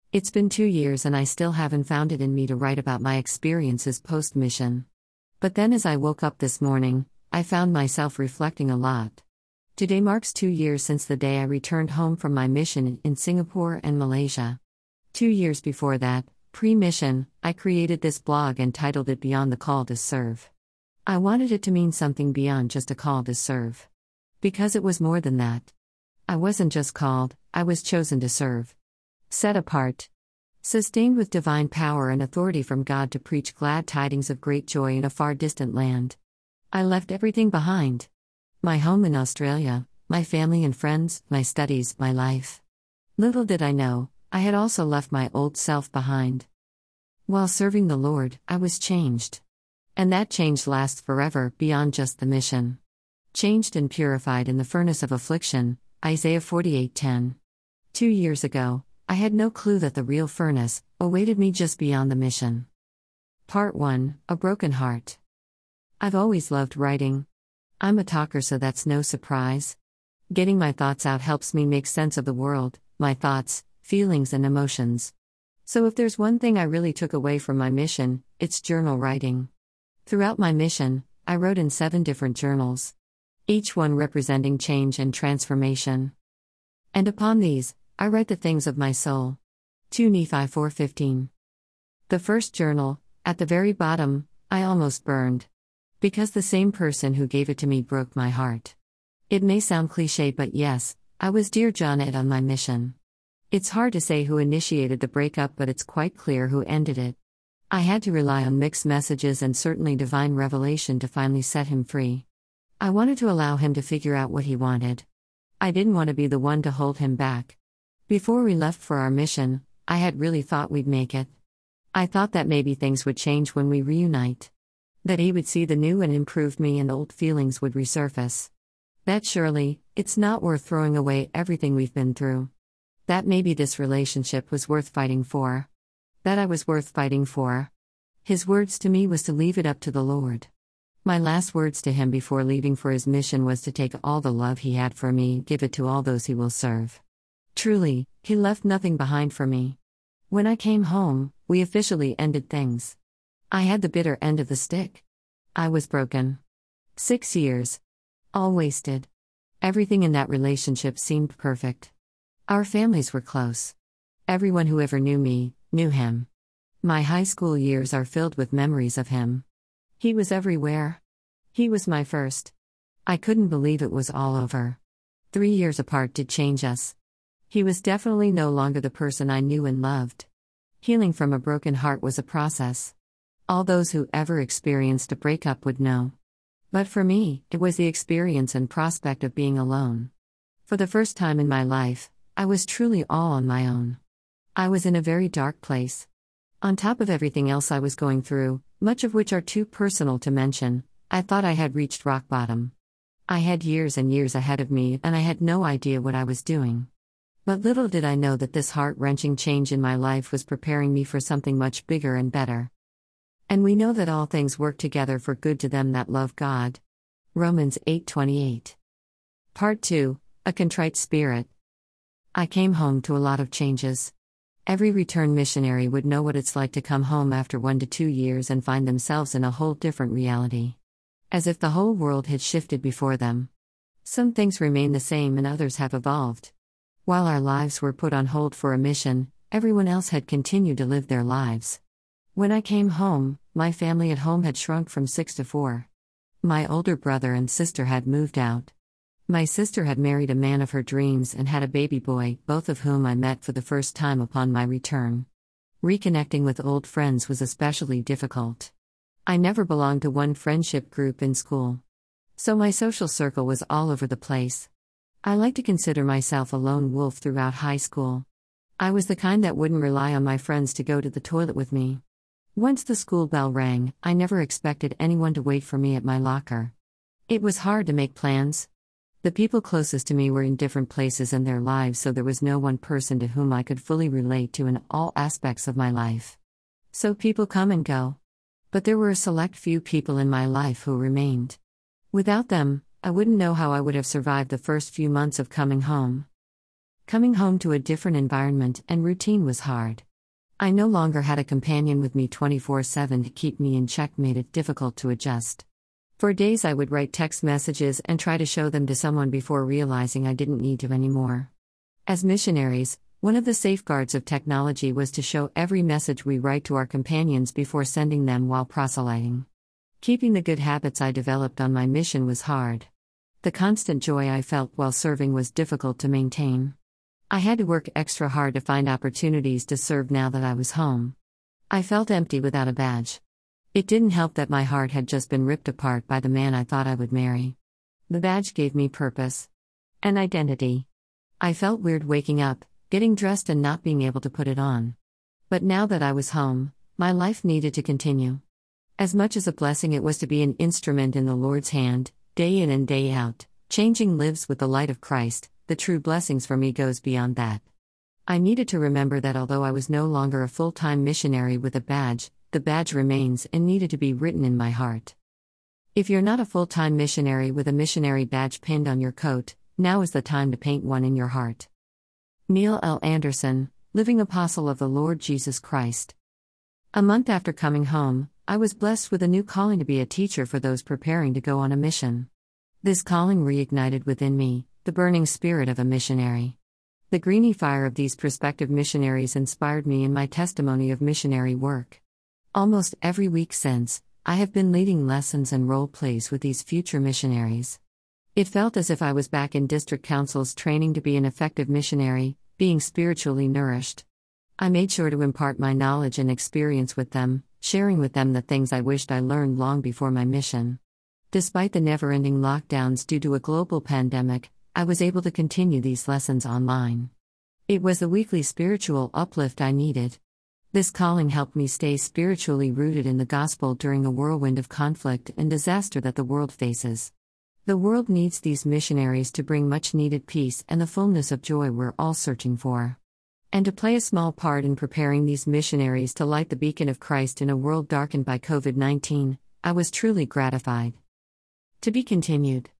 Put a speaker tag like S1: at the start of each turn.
S1: It's been 2 years and I still haven't found it in me to write about my experiences post-mission. But then as I woke up this morning, I found myself reflecting a lot. Today marks 2 years since the day I returned home from my mission in Singapore and Malaysia. 2 years before that, pre-mission, I created this blog and titled it Beyond the Call to Serve. I wanted it to mean something beyond just a call to serve. Because it was more than that. I wasn't just called, I was chosen to serve. Set apart. Sustained with divine power and authority from God to preach glad tidings of great joy in a far distant land. I left everything behind. My home in Australia, my family and friends, my studies, my life. Little did I know, I had also left my old self behind. While serving the Lord, I was changed. And that change lasts forever, beyond just the mission. Changed and purified in the furnace of affliction, Isaiah 48:10. 2 years ago, I had no clue that the real furnace awaited me just beyond the mission. Part 1, A Broken Heart. I've always loved writing. I'm a talker, so that's no surprise. Getting my thoughts out helps me make sense of the world, my thoughts, feelings and emotions. So if there's one thing I really took away from my mission, it's journal writing. Throughout my mission, I wrote in 7 different journals. Each one representing change and transformation. And upon these, I write the things of my soul. 2 Nephi 4:15. The first journal, at the very bottom, I almost burned. Because the same person who gave it to me broke my heart. It may sound cliché, but yes, I was Dear John Ed on my mission. It's hard to say who initiated the breakup, but it's quite clear who ended it. I had to rely on mixed messages and certainly divine revelation to finally set him free. I wanted to allow him to figure out what he wanted. I didn't want to be the one to hold him back. Before we left for our mission, I had really thought we'd make it. I thought that maybe things would change when we reunite. That he would see the new and improved me and old feelings would resurface. That surely, it's not worth throwing away everything we've been through. That maybe this relationship was worth fighting for. That I was worth fighting for. His words to me was to leave it up to the Lord. My last words to him before leaving for his mission was to take all the love he had for me, give it to all those he will serve. Truly, he left nothing behind for me. When I came home, we officially ended things. I had the bitter end of the stick. I was broken. 6 years. All wasted. Everything in that relationship seemed perfect. Our families were close. Everyone who ever knew me, knew him. My high school years are filled with memories of him. He was everywhere. He was my first. I couldn't believe it was all over. 3 years apart did change us. He was definitely no longer the person I knew and loved. Healing from a broken heart was a process. All those who ever experienced a breakup would know. But for me, it was the experience and prospect of being alone. For the first time in my life, I was truly all on my own. I was in a very dark place. On top of everything else I was going through, much of which are too personal to mention, I thought I had reached rock bottom. I had years and years ahead of me and I had no idea what I was doing. But little did I know that this heart-wrenching change in my life was preparing me for something much bigger and better. And we know that all things work together for good to them that love God. Romans 8:28. Part 2, A Contrite Spirit. I came home to a lot of changes. Every returned missionary would know what it's like to come home after 1 to 2 years and find themselves in a whole different reality. As if the whole world had shifted before them. Some things remain the same and others have evolved. While our lives were put on hold for a mission, everyone else had continued to live their lives. When I came home, my family at home had shrunk from 6 to 4. My older brother and sister had moved out. My sister had married a man of her dreams and had a baby boy, both of whom I met for the first time upon my return. Reconnecting with old friends was especially difficult. I never belonged to one friendship group in school. So my social circle was all over the place. I like to consider myself a lone wolf throughout high school. I was the kind that wouldn't rely on my friends to go to the toilet with me. Once the school bell rang, I never expected anyone to wait for me at my locker. It was hard to make plans. The people closest to me were in different places in their lives, so there was no one person to whom I could fully relate to in all aspects of my life. So people come and go. But there were a select few people in my life who remained. Without them, I wouldn't know how I would have survived the first few months of coming home. Coming home to a different environment and routine was hard. I no longer had a companion with me 24/7 to keep me in check, made it difficult to adjust. For days I would write text messages and try to show them to someone before realizing I didn't need to anymore. As missionaries, one of the safeguards of technology was to show every message we write to our companions before sending them while proselyting. Keeping the good habits I developed on my mission was hard. The constant joy I felt while serving was difficult to maintain. I had to work extra hard to find opportunities to serve now that I was home. I felt empty without a badge. It didn't help that my heart had just been ripped apart by the man I thought I would marry. The badge gave me purpose. An identity. I felt weird waking up, getting dressed and not being able to put it on. But now that I was home, my life needed to continue. As much as a blessing it was to be an instrument in the Lord's hand, day in and day out, changing lives with the light of Christ, the true blessings for me goes beyond that. I needed to remember that although I was no longer a full-time missionary with a badge, the badge remains and needed to be written in my heart. If you're not a full-time missionary with a missionary badge pinned on your coat, now is the time to paint one in your heart. Neil L. Anderson, Living Apostle of the Lord Jesus Christ. A month after coming home, I was blessed with a new calling to be a teacher for those preparing to go on a mission. This calling reignited within me the burning spirit of a missionary. The greeny fire of these prospective missionaries inspired me in my testimony of missionary work. Almost every week since, I have been leading lessons and role plays with these future missionaries. It felt as if I was back in district council's training to be an effective missionary, being spiritually nourished. I made sure to impart my knowledge and experience with them, sharing with them the things I wished I learned long before my mission. Despite the never-ending lockdowns due to a global pandemic, I was able to continue these lessons online. It was the weekly spiritual uplift I needed. This calling helped me stay spiritually rooted in the gospel during the whirlwind of conflict and disaster that the world faces. The world needs these missionaries to bring much-needed peace and the fullness of joy we're all searching for. And to play a small part in preparing these missionaries to light the beacon of Christ in a world darkened by COVID-19, I was truly gratified. To be continued.